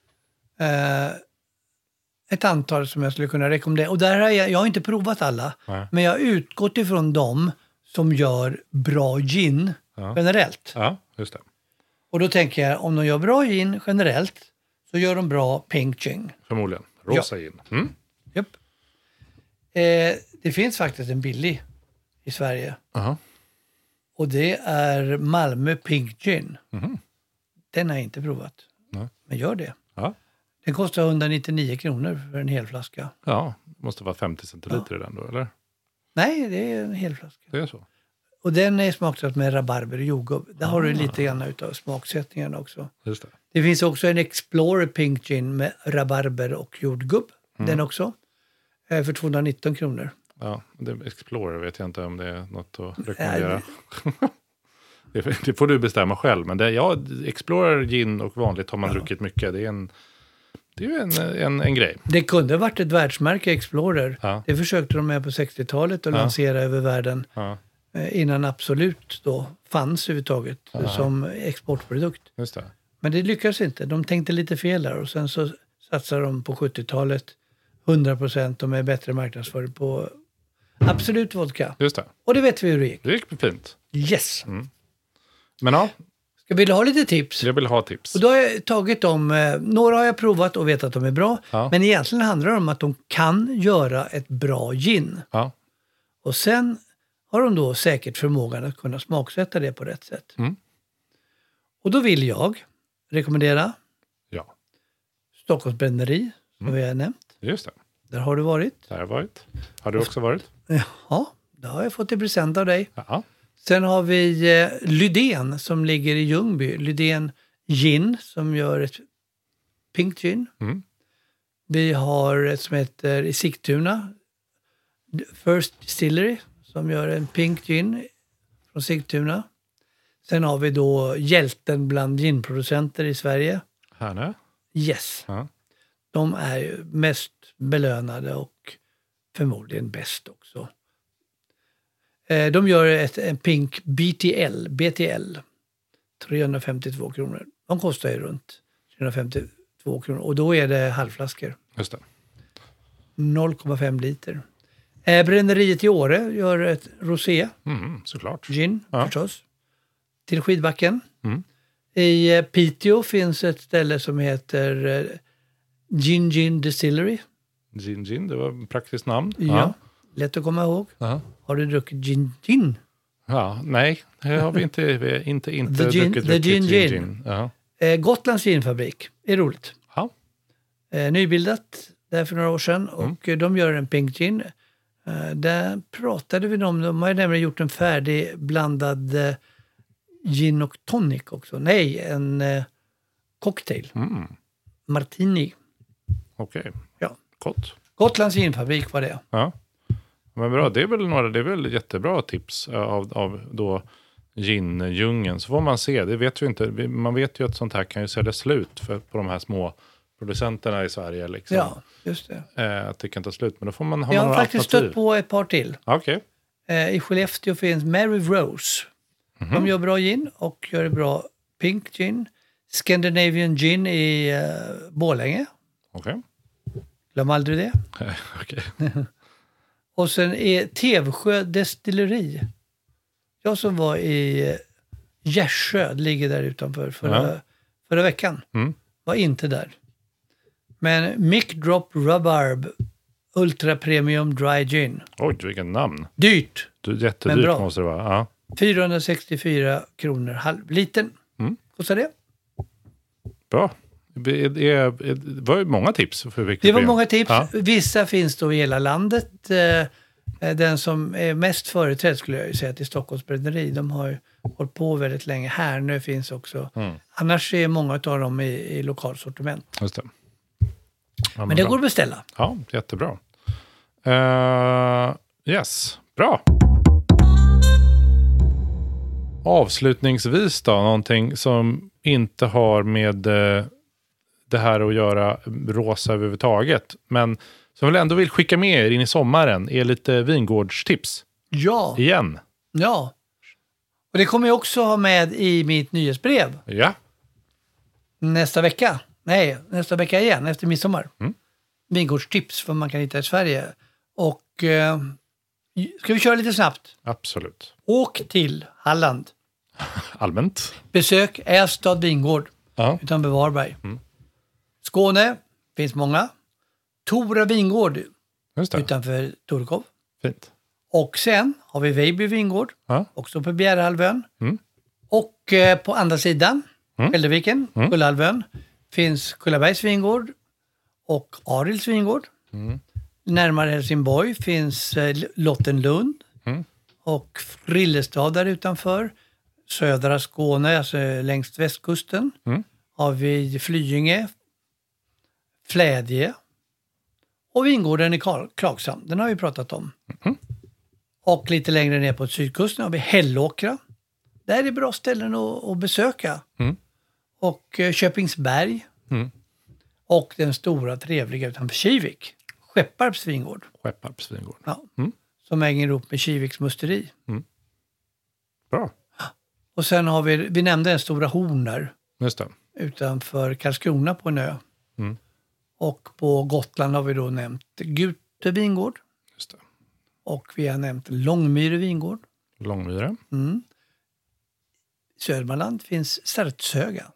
[SPEAKER 5] ett antal som jag skulle kunna rekommendera. Och där har jag har inte provat alla. Men jag har utgått ifrån dem som gör bra gin generellt.
[SPEAKER 4] Ja, just det.
[SPEAKER 5] Och då tänker jag, om de gör bra gin generellt så gör de bra pink gin.
[SPEAKER 4] Förmodligen. Rosa gin.
[SPEAKER 5] Japp. Det finns faktiskt en billig i Sverige. Och det är Malmö Pink Gin. Den har jag inte provat. Men gör det. Den kostar 199 kronor för en hel flaska.
[SPEAKER 4] Ja, måste vara 50 centiliter i den då, eller?
[SPEAKER 5] Nej, det är en hel flaska.
[SPEAKER 4] Det är så.
[SPEAKER 5] Och den är smaksatt med rabarber och jordgubb. Där har du lite grann utav smaksättningen också.
[SPEAKER 4] Just det.
[SPEAKER 5] Det finns också en Explorer Pink Gin med rabarber och jordgubb. Den också. För 219 kronor.
[SPEAKER 4] Ja, Explorer vet jag inte om det är något att rekommendera. Det får du bestämma själv. Men Explorer, gin och vanligt har man druckit mycket. Det är ju en grej.
[SPEAKER 5] Det kunde varit ett världsmärke, Explorer. Det försökte de med på 60-talet att lansera över världen. Innan Absolut då fanns överhuvudtaget som exportprodukt.
[SPEAKER 4] Just det.
[SPEAKER 5] Men det lyckades inte. De tänkte lite fel där. Och sen så satsade de på 70-talet 100% och med bättre marknadsföring på Absolut vodka.
[SPEAKER 4] Just det.
[SPEAKER 5] Och det vet vi hur det gick.
[SPEAKER 4] Det gick fint.
[SPEAKER 5] Yes.
[SPEAKER 4] Men ja.
[SPEAKER 5] Ska vi ha lite tips?
[SPEAKER 4] Jag vill ha tips.
[SPEAKER 5] Och då har jag tagit dem, några har jag provat och vet att de är bra. Men egentligen handlar det om att de kan göra ett bra gin. Och sen har de då säkert förmågan att kunna smaksätta det på rätt sätt. Och då vill jag rekommendera Stockholms bränneri, som vi har nämnt.
[SPEAKER 4] Just det.
[SPEAKER 5] Där har du varit.
[SPEAKER 4] Där har jag varit. Har du också varit?
[SPEAKER 5] Ja, det har jag fått i present av dig.
[SPEAKER 4] Ja.
[SPEAKER 5] Sen har vi Lydén som ligger i Ljungby. Lydén Gin som gör ett pink gin. Vi har ett som heter i Sigtuna. First Distillery som gör en pink gin från Sigtuna. Sen har vi då hjälten bland ginproducenter i Sverige.
[SPEAKER 4] Härne?
[SPEAKER 5] Yes.
[SPEAKER 4] Ja.
[SPEAKER 5] De är ju mest belönade och förmodligen bäst också. De gör en pink BTL. 352 kronor. De kostar ju runt 352 kronor. Och då är det halvflaskor.
[SPEAKER 4] Just det.
[SPEAKER 5] 0,5 liter. Bränneriet i Åre gör ett rosé.
[SPEAKER 4] Såklart.
[SPEAKER 5] Gin förstås. Till Skidbacken. I Piteå finns ett ställe som heter Gin Distillery.
[SPEAKER 4] Gin, det var ett praktiskt namn.
[SPEAKER 5] Ja. Lätt att komma ihåg.
[SPEAKER 4] Ja.
[SPEAKER 5] Har du druckit gin?
[SPEAKER 4] Ja, nej, det har vi inte
[SPEAKER 5] druckit gin.
[SPEAKER 4] Ja.
[SPEAKER 5] Gotlands ginfabrik är roligt.
[SPEAKER 4] Ja.
[SPEAKER 5] Nybildat där för några år sedan och de gör en pink gin. Där pratade vi om, de har ju nämligen gjort en färdig blandad gin och tonic också. Nej, en cocktail. Martini.
[SPEAKER 4] Okej.
[SPEAKER 5] Ja.
[SPEAKER 4] Gott.
[SPEAKER 5] Gotlands ginfabrik var det.
[SPEAKER 4] Ja. Men bra, det är väl jättebra tips av då gin-djungeln. Så får man se, det vet vi inte. Man vet ju att sånt här kan ju sälja slut på de här små producenterna i Sverige. Liksom.
[SPEAKER 5] Ja, just det.
[SPEAKER 4] Att det kan ta slut, men då får man ha
[SPEAKER 5] Jag har
[SPEAKER 4] några
[SPEAKER 5] faktiskt
[SPEAKER 4] alternativ.
[SPEAKER 5] stött på ett par till.
[SPEAKER 4] Okej.
[SPEAKER 5] I Skellefteå finns Mary Rose. De gör bra gin och gör bra pink gin. Scandinavian gin i Borlänge.
[SPEAKER 4] Okej.
[SPEAKER 5] Glöm aldrig det.
[SPEAKER 4] Okej.
[SPEAKER 5] Och sen är Tevsjö destilleri. Jag som var i Gärsjö, ligger där utanför förra veckan. Var inte där. Men Mick Drop Rhubarb Ultra Premium Dry Gin.
[SPEAKER 4] Oj, vilken namn.
[SPEAKER 5] Dyrt.
[SPEAKER 4] Jättedyrt måste det vara. Ja.
[SPEAKER 5] 464 kronor halvliten. Kostar det?
[SPEAKER 4] Bra. Det var ju många tips.
[SPEAKER 5] Det var många tips.
[SPEAKER 4] Ja.
[SPEAKER 5] Vissa finns då i hela landet. Den som är mest företrädd skulle jag ju säga till Stockholms bränneri. De har ju hållit på väldigt länge. Här nu finns också. Annars är många av dem i lokalsortiment.
[SPEAKER 4] Just det. Ja,
[SPEAKER 5] men det
[SPEAKER 4] bra.
[SPEAKER 5] går att beställa.
[SPEAKER 4] Ja, jättebra. Yes, bra. Avslutningsvis då, någonting som inte har med det här att göra rosa överhuvudtaget. Men som väl ändå vill skicka med er in i sommaren är lite vingårdstips.
[SPEAKER 5] Ja.
[SPEAKER 4] Igen.
[SPEAKER 5] Ja. Och det kommer jag också ha med i mitt nyhetsbrev.
[SPEAKER 4] Ja.
[SPEAKER 5] Nästa vecka igen, efter midsommar. Vingårdstips vad man kan hitta i Sverige. Och ska vi köra lite snabbt?
[SPEAKER 4] Absolut.
[SPEAKER 5] Åk till Halland.
[SPEAKER 4] Allmänt.
[SPEAKER 5] Besök Ästad vingård utanför Varberg. Skåne, finns många. Tora vingård
[SPEAKER 4] Just det.
[SPEAKER 5] utanför Torekov.
[SPEAKER 4] Fint.
[SPEAKER 5] Och sen har vi Vejby vingård, också på Bjärehalvön. Och på andra sidan, Skälderviken, Kullahalvön, finns Kullabergs vingård och Arils vingård. Närmare Helsingborg finns Lottenlund och Frillestad där utanför. Södra Skåne, alltså längs västkusten, har vi Flyinge, Flädje och vingården i Klagshamn. Den har vi pratat om. Och lite längre ner på sydkusten har vi Hällåkra. Där är bra ställen att besöka. Och Köpingsberg. Och den stora trevliga utanför Kivik. Skepparps vingård.
[SPEAKER 4] Skepparps vingård.
[SPEAKER 5] Ja. Som hänger ihop med Kiviks musteri.
[SPEAKER 4] Bra.
[SPEAKER 5] Och sen har vi nämnde den stora Hornar.
[SPEAKER 4] Just det.
[SPEAKER 5] Utanför Karlskrona på en ö. Och på Gotland har vi då nämnt Gute vingård.
[SPEAKER 4] Just det.
[SPEAKER 5] Och vi har nämnt Långmyre vingård.
[SPEAKER 4] Långmyre.
[SPEAKER 5] I Södermanland finns Särtshöga.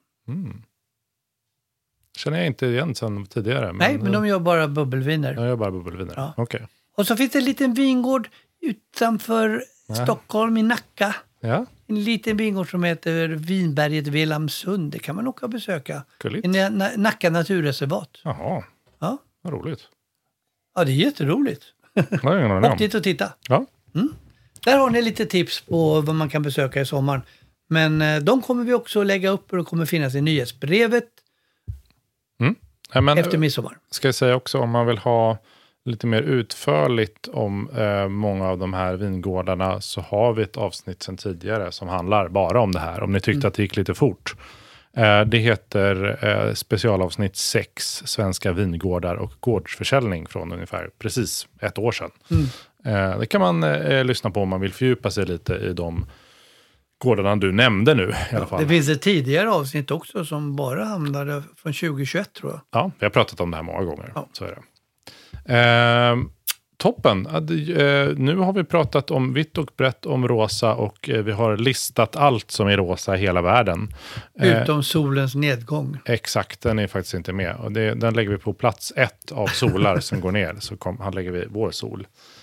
[SPEAKER 4] Känner jag inte igen sen tidigare.
[SPEAKER 5] Nej, men de gör bara bubbelviner.
[SPEAKER 4] Jag gör bara bubbelviner.
[SPEAKER 5] Ja.
[SPEAKER 4] Okej.
[SPEAKER 5] Och så finns det en liten vingård utanför Stockholm i Nacka.
[SPEAKER 4] Ja.
[SPEAKER 5] En liten vingård som heter Vinberget Velamsund. Det kan man åka och besöka.
[SPEAKER 4] Gulligt.
[SPEAKER 5] I Nacka naturreservat.
[SPEAKER 4] Jaha.
[SPEAKER 5] Ja.
[SPEAKER 4] Vad roligt.
[SPEAKER 5] Ja, det är jätteroligt. Åk dit och titta.
[SPEAKER 4] Ja.
[SPEAKER 5] Där har ni lite tips på vad man kan besöka i sommaren. Men de kommer vi också lägga upp och det kommer finnas i nyhetsbrevet
[SPEAKER 4] Ja, men,
[SPEAKER 5] efter midsommar.
[SPEAKER 4] ska jag säga också, om man vill ha lite mer utförligt om många av de här vingårdarna, så har vi ett avsnitt sedan tidigare som handlar bara om det här. Om ni tyckte att det gick lite fort. Det heter specialavsnitt 6, Svenska vingårdar och gårdsförsäljning, från ungefär precis ett år sedan. Det kan man lyssna på om man vill fördjupa sig lite i de gårdarna du nämnde nu i alla fall.
[SPEAKER 5] Det finns ett tidigare avsnitt också som bara hamnade från 2021, tror jag.
[SPEAKER 4] Ja, vi har pratat om det här många gånger. Ja. Så är det. Toppen. Nu har vi pratat om vitt och brett om rosa, och vi har listat allt som är rosa i hela världen.
[SPEAKER 5] Utom solens nedgång.
[SPEAKER 4] Exakt, den är faktiskt inte med. Och den lägger vi på plats 1 av solar som går ner. Så lägger vi vår sol.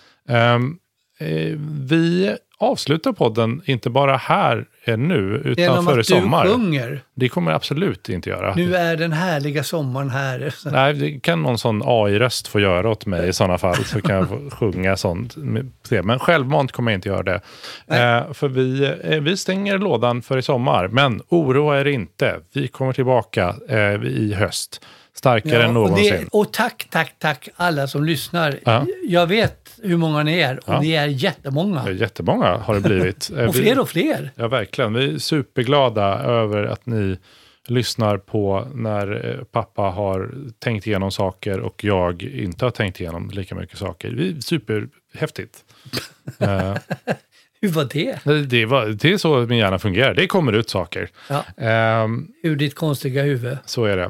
[SPEAKER 4] Vi avslutar podden inte bara här nu, utan före sommar.
[SPEAKER 5] Du sjunger.
[SPEAKER 4] Det kommer jag absolut inte göra.
[SPEAKER 5] Nu är den härliga sommaren här.
[SPEAKER 4] Nej, det kan någon sån AI-röst få göra åt mig i sådana fall, så kan jag få sjunga sånt. Men självmant kommer jag inte göra det. För vi stänger lådan för i sommar, men oroa er inte. Vi kommer tillbaka i höst. Starkare än någonsin.
[SPEAKER 5] Och tack alla som lyssnar. Ja. Jag vet hur många ni är, och ni är jättemånga.
[SPEAKER 4] Jättemånga har det blivit.
[SPEAKER 5] och fler.
[SPEAKER 4] Ja, verkligen. Vi är superglada över att ni lyssnar på när pappa har tänkt igenom saker och jag inte har tänkt igenom lika mycket saker. Det är superhäftigt.
[SPEAKER 5] Hur var det?
[SPEAKER 4] Det är så min hjärna fungerar. Det kommer ut saker.
[SPEAKER 5] Ja. Ur ditt konstiga huvud.
[SPEAKER 4] Så är det.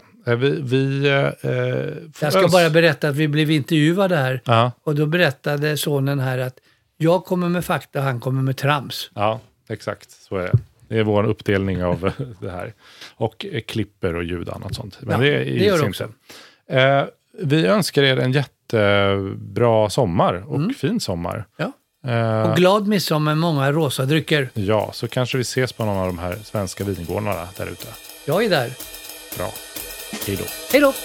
[SPEAKER 5] Jag ska bara berätta att vi blev intervjuade här.
[SPEAKER 4] Ja.
[SPEAKER 5] Och då berättade sonen här att jag kommer med fakta, han kommer med trams.
[SPEAKER 4] Ja, exakt. Så är det. Det är vår uppdelning av det här. Och klipper och ljud och annat sånt. Men det gör det också. Vi önskar er en jättebra sommar och fin sommar.
[SPEAKER 5] Ja. Och glad midsommar med många rosa drycker.
[SPEAKER 4] Ja, så kanske vi ses på någon av de här svenska vingårdarna där ute.
[SPEAKER 5] Jag är där.
[SPEAKER 4] Bra. Hej då.
[SPEAKER 5] Hej då.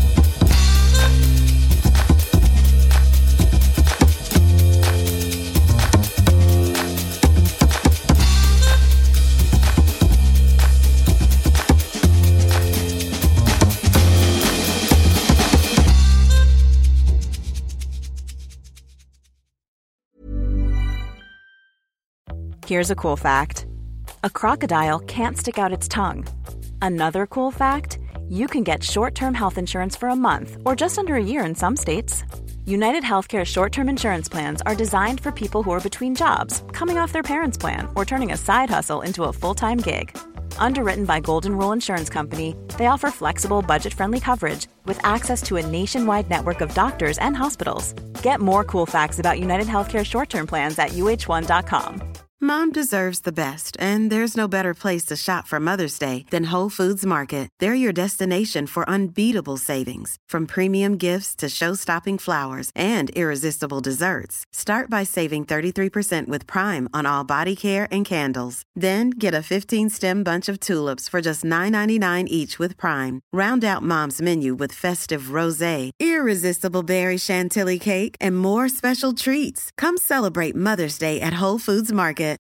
[SPEAKER 1] Here's a cool fact. A crocodile can't stick out its tongue. Another cool fact, you can get short-term health insurance for a month or just under a year in some states. United Healthcare short-term insurance plans are designed for people who are between jobs, coming off their parents' plan, or turning a side hustle into a full-time gig. Underwritten by Golden Rule Insurance Company, they offer flexible, budget-friendly coverage with access to a nationwide network of doctors and hospitals. Get more cool facts about United Healthcare short-term plans at uh1.com.
[SPEAKER 2] Mom deserves the best, and there's no better place to shop for Mother's Day than Whole Foods Market. They're your destination for unbeatable savings, from premium gifts to show-stopping flowers and irresistible desserts. Start by saving 33% with Prime on all body care and candles. Then get a 15-stem bunch of tulips for just $9.99 each with Prime. Round out Mom's menu with festive rosé, irresistible berry chantilly cake, and more special treats. Come celebrate Mother's Day at Whole Foods Market.